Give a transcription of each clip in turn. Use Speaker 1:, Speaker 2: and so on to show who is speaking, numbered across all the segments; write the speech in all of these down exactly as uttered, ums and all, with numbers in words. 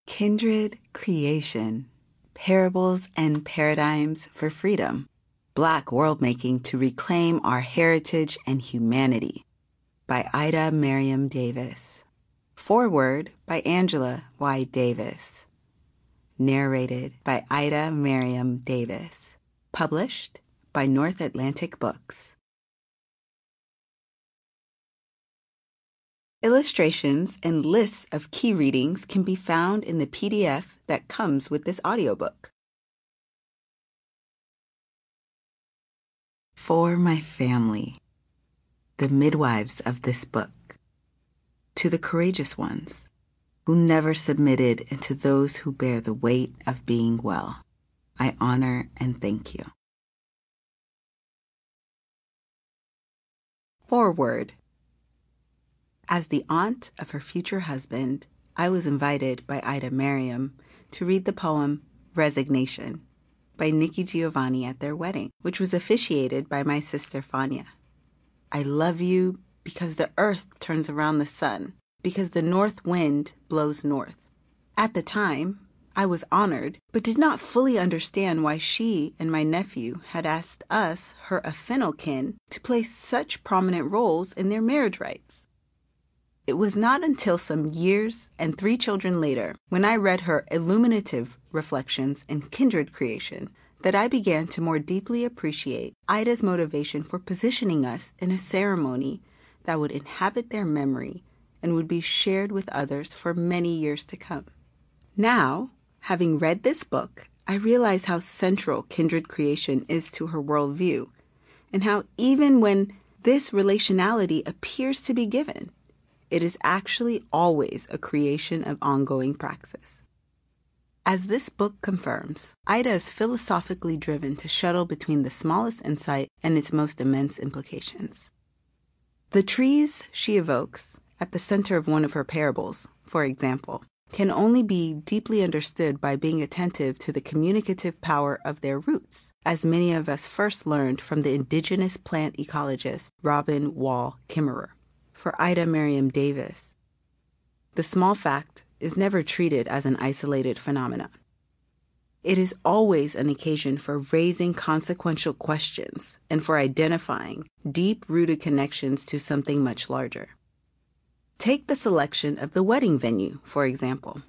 Speaker 1: Kindred Creation, Parables and Paradigms for Freedom, Black World-Making to Reclaim Our Heritage and Humanity by Ida Mariam Davis. Foreword by Angela Y. Davis. Narrated by Ida Mariam Davis. Published by North Atlantic Books. Illustrations and lists of key readings can be found in the P D F that comes with this audiobook. For my family, the midwives of this book, to the courageous ones who never submitted, and to those who bear the weight of being well, I honor and thank you. Foreword. As the aunt of her future husband, I was invited by Ida Mariam to read the poem Resignation by Nikki Giovanni at their wedding, which was officiated by my sister Fania. I love you because the earth turns around the sun, because the north wind blows north. At the time, I was honored, but did not fully understand why she and my nephew had asked us, her affinal kin, to play such prominent roles in their marriage rites. It was not until some years and three children later, when I read her illuminative reflections in Kindred Creation, that I began to more deeply appreciate Ida's motivation for positioning us in a ceremony that would inhabit their memory and would be shared with others for many years to come. Now, having read this book, I realize how central Kindred Creation is to her worldview, and how even when this relationality appears to be given, it is actually always a creation of ongoing praxis. As this book confirms, Ida is philosophically driven to shuttle between the smallest insight and its most immense implications. The trees she evokes at the center of one of her parables, for example, can only be deeply understood by being attentive to the communicative power of their roots, as many of us first learned from the indigenous plant ecologist Robin Wall Kimmerer. For Ida Mariam Davis, the small fact is never treated as an isolated phenomenon. It is always an occasion for raising consequential questions and for identifying deep-rooted connections to something much larger. Take the selection of the wedding venue, for example.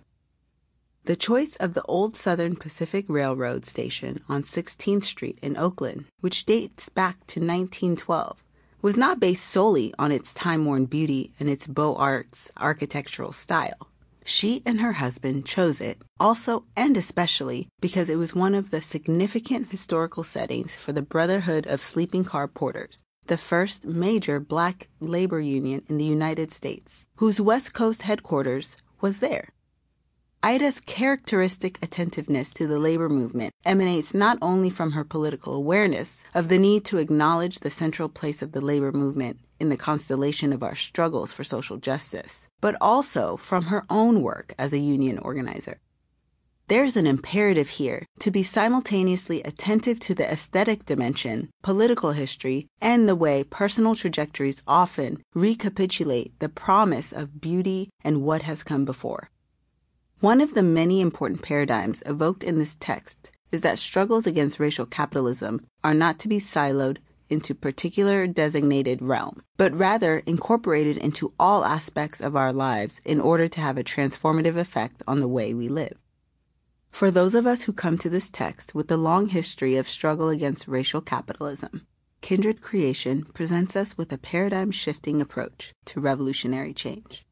Speaker 1: The choice of the old Southern Pacific Railroad station on sixteenth Street in Oakland, which dates back to nineteen twelve, was not based solely on its time-worn beauty and its Beaux Arts architectural style. She and her husband chose it also and especially because it was one of the significant historical settings for the Brotherhood of Sleeping Car Porters, the first major Black labor union in the United States, whose West Coast headquarters was there. Ida's characteristic attentiveness to the labor movement emanates not only from her political awareness of the need to acknowledge the central place of the labor movement in the constellation of our struggles for social justice, but also from her own work as a union organizer. There's an imperative here to be simultaneously attentive to the aesthetic dimension, political history, and the way personal trajectories often recapitulate the promise of beauty and what has come before. One of the many important paradigms evoked in this text is that struggles against racial capitalism are not to be siloed into particular designated realm, but rather incorporated into all aspects of our lives in order to have a transformative effect on the way we live. For those of us who come to this text with a long history of struggle against racial capitalism, Kindred Creation presents us with a paradigm-shifting approach to revolutionary change.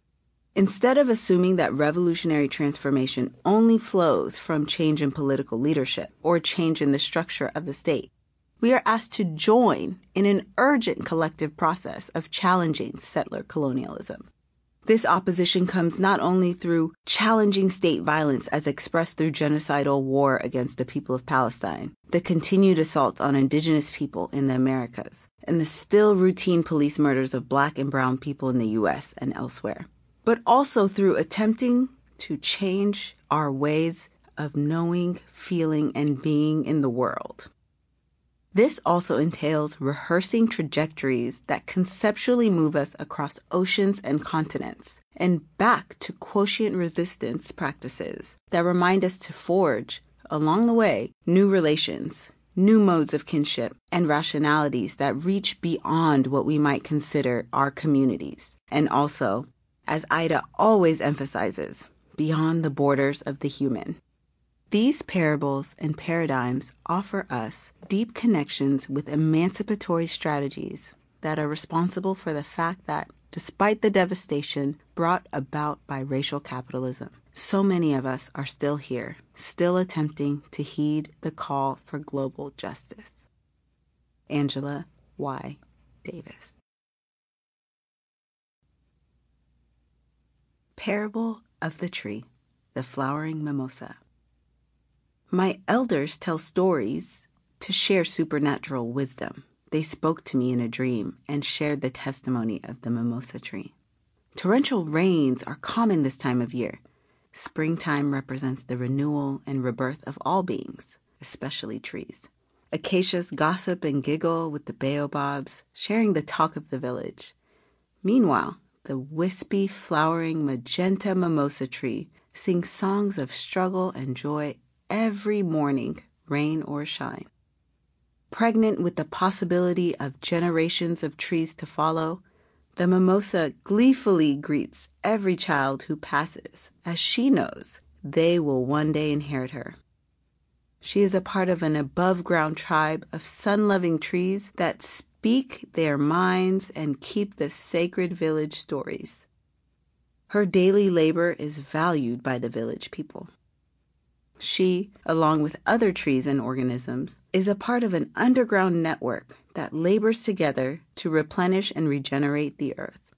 Speaker 1: Instead of assuming that revolutionary transformation only flows from change in political leadership or change in the structure of the state, we are asked to join in an urgent collective process of challenging settler colonialism. This opposition comes not only through challenging state violence as expressed through genocidal war against the people of Palestine, the continued assaults on indigenous people in the Americas, and the still routine police murders of Black and brown people in the U S and elsewhere, but also through attempting to change our ways of knowing, feeling, and being in the world. This also entails rehearsing trajectories that conceptually move us across oceans and continents, and back to quotient resistance practices that remind us to forge, along the way, new relations, new modes of kinship, and rationalities that reach beyond what we might consider our communities, and also, as Ida always emphasizes, beyond the borders of the human. These parables and paradigms offer us deep connections with emancipatory strategies that are responsible for the fact that, despite the devastation brought about by racial capitalism, so many of us are still here, still attempting to heed the call for global justice. Angela Y. Davis. Parable of the Tree, the Flowering Mimosa. My elders tell stories to share supernatural wisdom. They spoke to me in a dream and shared the testimony of the mimosa tree. Torrential rains are common this time of year. Springtime represents the renewal and rebirth of all beings, especially trees. Acacias gossip and giggle with the baobabs, sharing the talk of the village. Meanwhile, the wispy, flowering magenta mimosa tree sings songs of struggle and joy every morning, rain or shine. Pregnant with the possibility of generations of trees to follow, the mimosa gleefully greets every child who passes, as she knows they will one day inherit her. She is a part of an above-ground tribe of sun-loving trees that speak their minds and keep the sacred village stories. Her daily labor is valued by the village people. She, along with other trees and organisms, is a part of an underground network that labors together to replenish and regenerate the earth.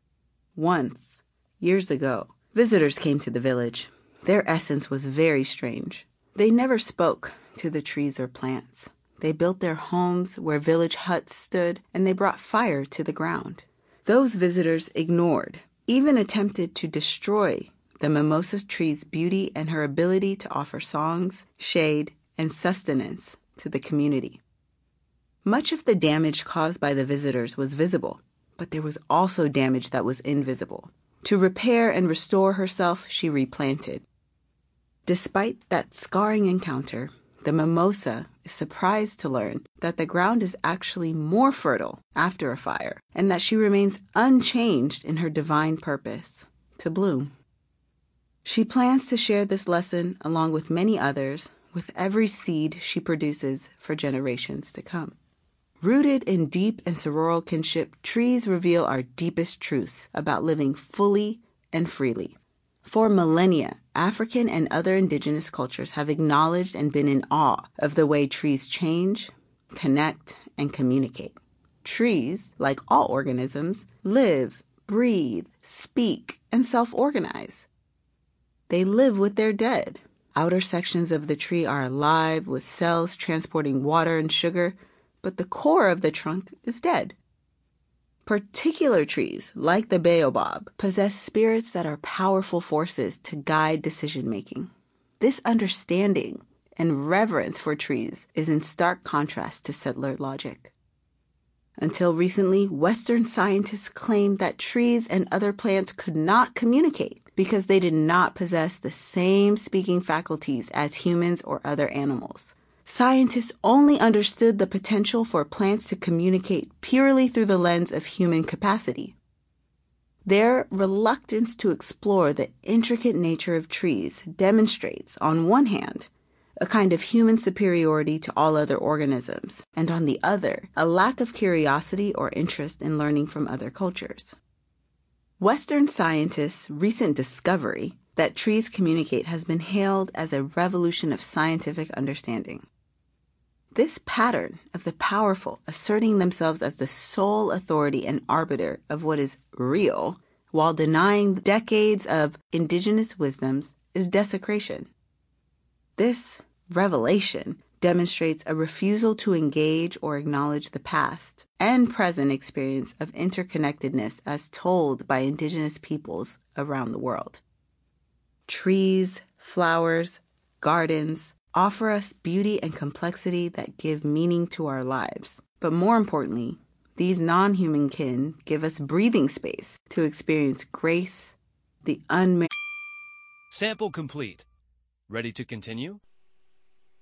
Speaker 1: Once, years ago, visitors came to the village. Their essence was very strange. They never spoke to the trees or plants. They built their homes where village huts stood, and they brought fire to the ground. Those visitors ignored, even attempted to destroy the mimosa tree's beauty and her ability to offer songs, shade, and sustenance to the community. Much of the damage caused by the visitors was visible, but there was also damage that was invisible. To repair and restore herself, she replanted. Despite that scarring encounter, the mimosa is surprised to learn that the ground is actually more fertile after a fire, and that she remains unchanged in her divine purpose, to bloom. She plans to share this lesson, along with many others, with every seed she produces for generations to come. Rooted in deep and sororal kinship, trees reveal our deepest truths about living fully and freely. For millennia, African and other indigenous cultures have acknowledged and been in awe of the way trees change, connect, and communicate. Trees, like all organisms, live, breathe, speak, and self-organize. They live with their dead. Outer sections of the tree are alive with cells transporting water and sugar, but the core of the trunk is dead. Particular trees, like the baobab, possess spirits that are powerful forces to guide decision-making. This understanding and reverence for trees is in stark contrast to settler logic. Until recently, Western scientists claimed that trees and other plants could not communicate because they did not possess the same speaking faculties as humans or other animals. Scientists only understood the potential for plants to communicate purely through the lens of human capacity. Their reluctance to explore the intricate nature of trees demonstrates, on one hand, a kind of human superiority to all other organisms, and on the other, a lack of curiosity or interest in learning from other cultures. Western scientists' recent discovery that trees communicate has been hailed as a revolution of scientific understanding. This pattern of the powerful asserting themselves as the sole authority and arbiter of what is real, while denying decades of indigenous wisdoms, is desecration. This revelation demonstrates a refusal to engage or acknowledge the past and present experience of interconnectedness as told by indigenous peoples around the world. Trees, flowers, gardens, offer us beauty and complexity that give meaning to our lives. But more importantly, these non-human kin give us breathing space to experience grace, the unmerited.
Speaker 2: Sample complete. Ready to continue?